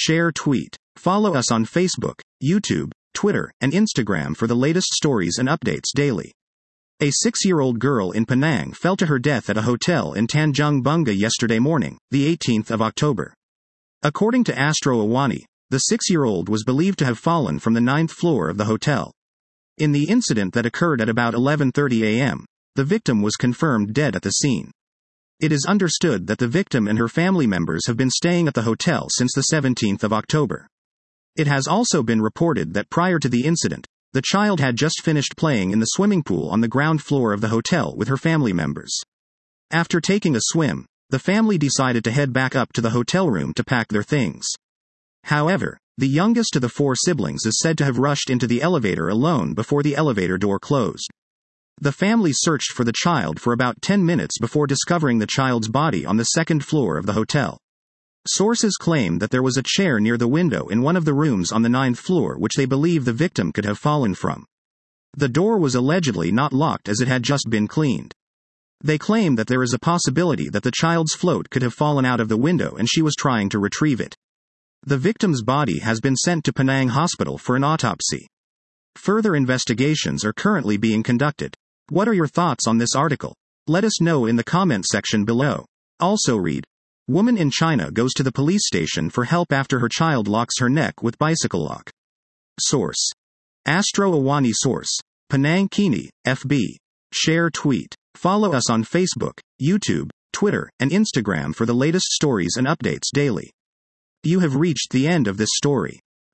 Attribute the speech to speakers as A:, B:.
A: share, tweet. Follow us on Facebook, YouTube, Twitter, and Instagram for the latest stories and updates daily. A 6-year-old girl in Penang fell to her death at a hotel in Tanjung Bunga yesterday morning, the 18th of October. According to Astro Awani, the 6-year-old was believed to have fallen from the 9th floor of the hotel. In the incident that occurred at about 11:30 a.m., the victim was confirmed dead at the scene. It is understood that the victim and her family members have been staying at the hotel since the 17th of October. It has also been reported that prior to the incident, the child had just finished playing in the swimming pool on the ground floor of the hotel with her family members. After taking a swim, the family decided to head back up to the hotel room to pack their things. However, the youngest of the 4 siblings is said to have rushed into the elevator alone before the elevator door closed. The family searched for the child for about 10 minutes before discovering the child's body on the 2nd floor of the hotel. Sources claim that there was a chair near the window in one of the rooms on the 9th floor which they believe the victim could have fallen from. The door was allegedly not locked as it had just been cleaned. They claim that there is a possibility that the child's float could have fallen out of the window and she was trying to retrieve it. The victim's body has been sent to Penang Hospital for an autopsy. Further investigations are currently being conducted. What are your thoughts on this article? Let us know in the comment section below. Also read, woman in China goes to the police station for help after her child locks her neck with bicycle lock. Source: Astro Awani. Source: Penang Kini, FB. Share, tweet. Follow us on Facebook, YouTube, Twitter, and Instagram for the latest stories and updates daily. You have reached the end of this story.